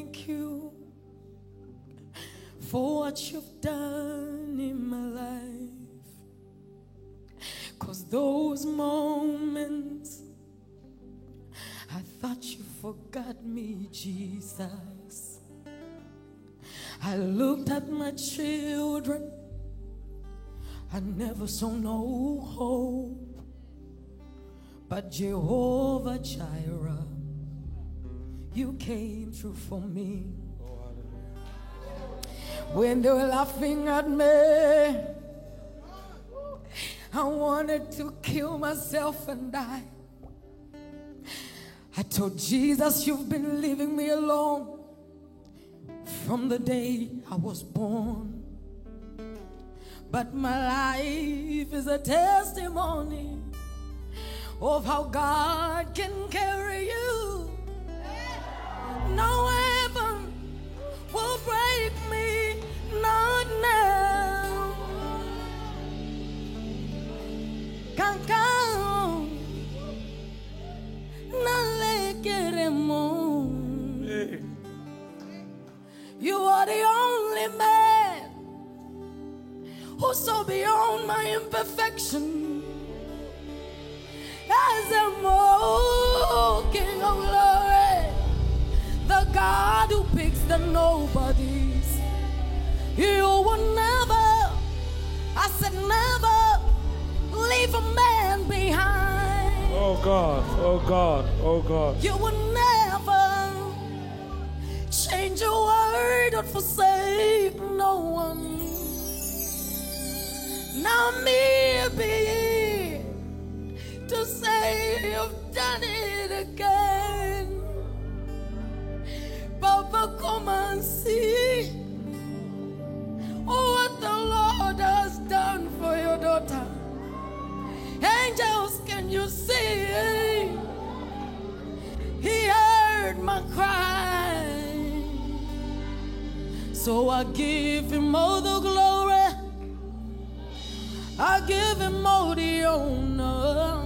thank you for what you've done in my life. 'Cause those moments I thought you forgot me, Jesus. I looked at my children, I never saw no hope. But Jehovah Jireh, you came through for me. When they were laughing at me, I wanted to kill myself and die. I told Jesus, you've been leaving me alone from the day I was born. But my life is a testimony of how God can carry you. No weapon will break me, not now. Can't count, not like it anymore. You are the only man who saw beyond my imperfection. As a King of glory, the God who picks the nobodies. You will never, I said never, leave a man behind. Oh God, oh God, oh God. You will never change your word or forsake no one. Now maybe to say you've done it again. Papa, come and see what the Lord has done for your daughter. Angels, can you see? He heard my cry. So I give him all the glory, I give him all the honor.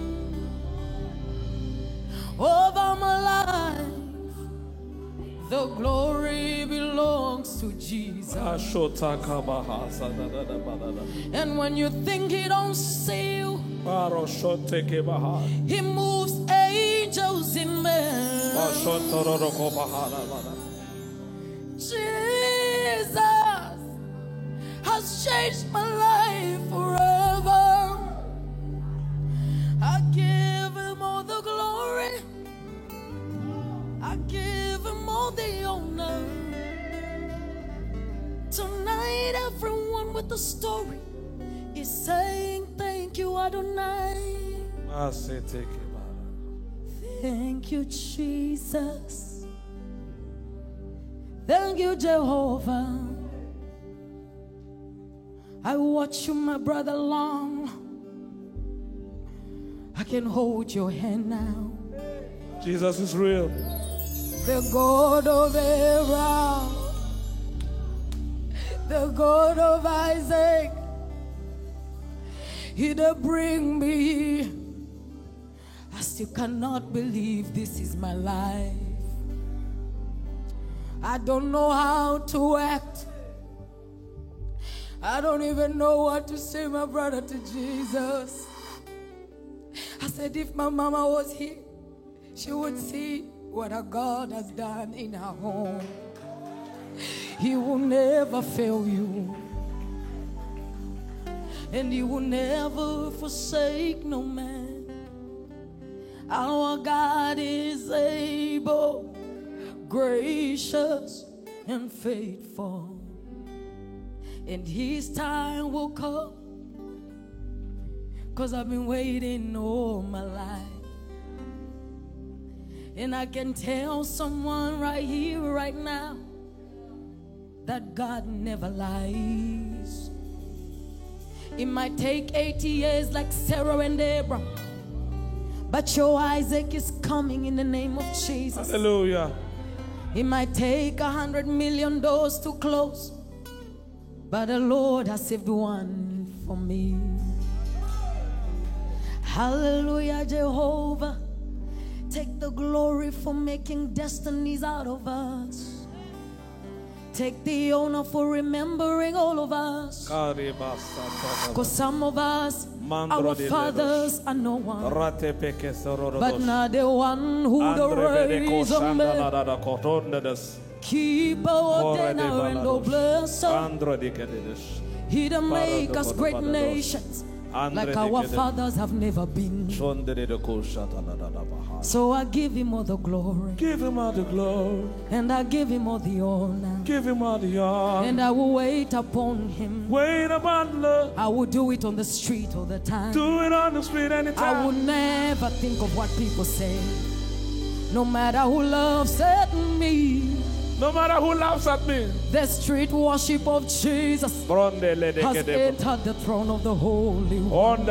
Over my life, the glory belongs to Jesus. And when you think he don't see you, he moves angels in men. Jesus has changed my life forever. I give him all the glory, I give him all the honor. Tonight everyone with the story is saying thank you, Adonai. Thank you, Jesus. Thank you, Jehovah. I watch you, my brother, long. I can hold your hand now. Jesus is real. The God of Abraham, the God of Isaac, he did bring me. I still cannot believe this is my life. I don't know how to act. I don't even know what to say, my brother, to Jesus. I said if my mama was here, she would see what our God has done in our home. He will never fail you, and he will never forsake no man. Our God is able, gracious and faithful, and his time will come. 'Cause I've been waiting all my life. And I can tell someone right here, right now, that God never lies. It might take 80 years like Sarah and Abraham, but your Isaac is coming in the name of Jesus. Hallelujah. It might take 100 million doors to close, but the Lord has saved one for me. Hallelujah, Jehovah. Take the glory for making destinies out of us. Take the honor for remembering all of us. Because some of us, our fathers are no one, but now the one who the raise on me. Keep our dinner and oh bless us. He done make us great nations like our fathers have never been. So I give him all the glory. Give him all the glory. And I give him all the honor. Give him all the honor. And I will wait upon him. Wait upon love. I will do it on the street all the time. Do it on the street anytime. I will never think of what people say. No matter who laughs at me. No matter who laughs at me. The street worship of Jesus has entered the throne of the Holy One.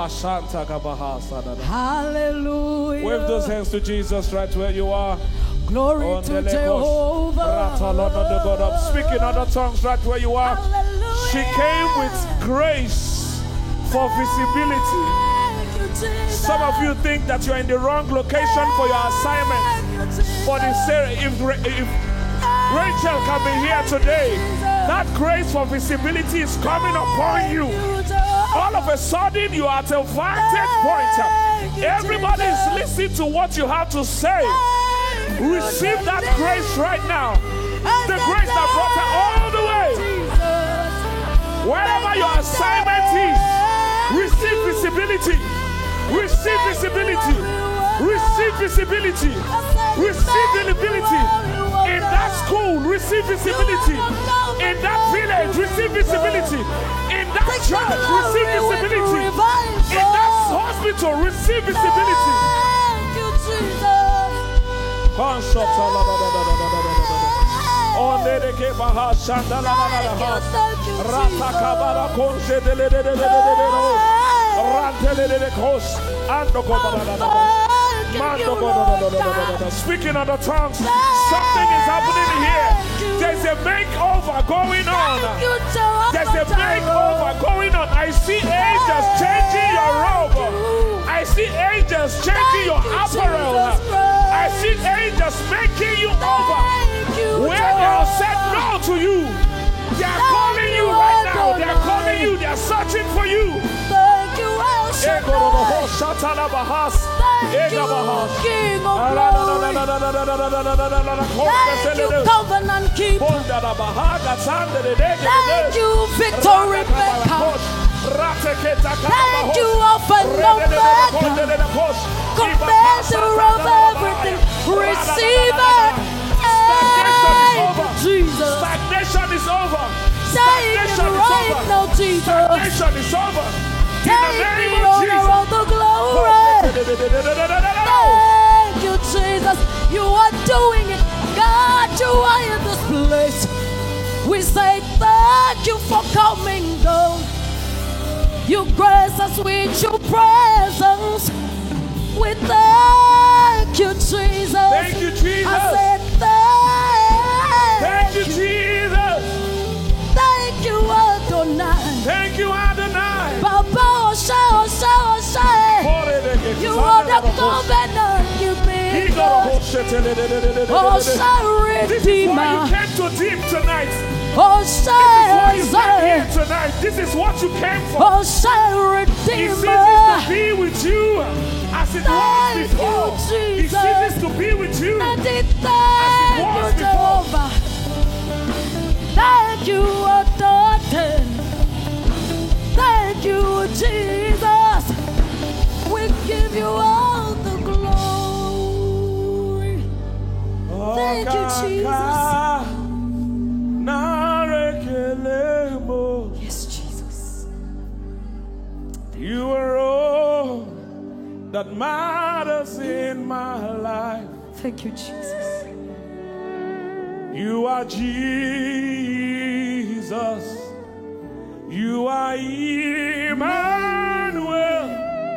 Hallelujah. Wave those hands to Jesus right where you are. Glory to Jehovah. I'm speaking other tongues right where you are. Hallelujah. She came with grace for visibility. Some of you think that you're in the wrong location for your assignment. But if Rachel can be here today, that grace for visibility is coming upon you. All of a sudden, you are at a vantage point. Everybody is listening to what you have to say. Receive that grace right now. The grace that brought her all the way. Wherever your assignment is, receive visibility. Receive visibility. Receive visibility. Receive visibility. In that school, receive visibility. In that village, receive visibility. In that church, receive visibility. In that hospital, receive visibility. Thank you, Speaking of the tongues, something is happening here. There's a makeover going on. There's a makeover going on. I see angels changing your robe. I see angels changing your apparel. I see angels making you over. Where they have said no to you, they are calling you right now. They are calling you. They are searching for you. Thank you, Thank you, King of Glory. Thank you, Covenant Keeper. Thank you, Victory Maker. Thank you, Alpha and Omega. Commander of everything. Receiver. Thank you, Jesus. Stagnation is over. Stagnation is over. No, Jesus. Stagnation is over. In the name of Jesus. All the glory. Thank you, Jesus. You are doing it. God, you are in this place. We say thank you for coming down. You grace us with your presence. We thank you, Jesus. Thank you, Jesus. I said thank you, Jesus. Thank you, Adonai. Thank you, Adonai. Baba, Osha. You are the covenant keeping God. Osha, This is why you came to deep tonight. Osha, This is what you came for. Osha, He Redeemer. ceases to be with you as it was before. He Jesus. ceases to be with you And as it thank was you, before. Jehovah. Thank you, Adonai. Thank you, Jesus. We give you all the glory. Thank you, Jesus. Yes, Jesus. You are all that matters in my life. Thank you, Jesus. You are Jesus. You are Emmanuel.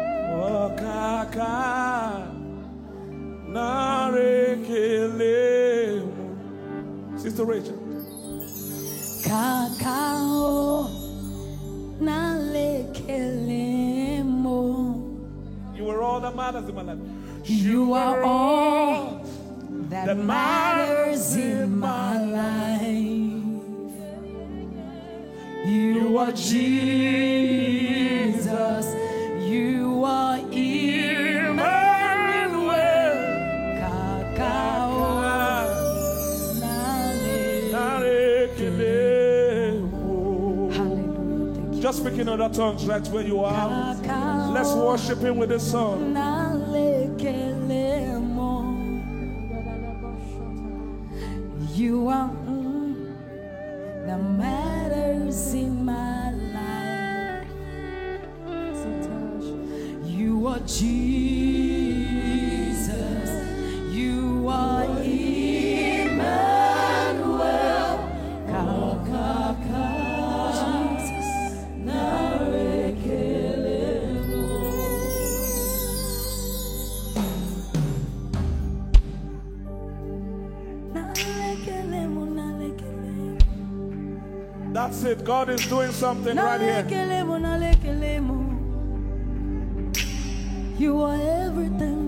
Sister Rachel. Kakao nalekelemo. You are all that matters in my life. You are all that matters in my life. You are Jesus. You are Emmanuel. Hallelujah. Just speak in other tongues right where you are. Let's worship him with this song. You are that matters in my life. You are Jesus. You are Emmanuel. That's it. God is doing something right here. You are everything.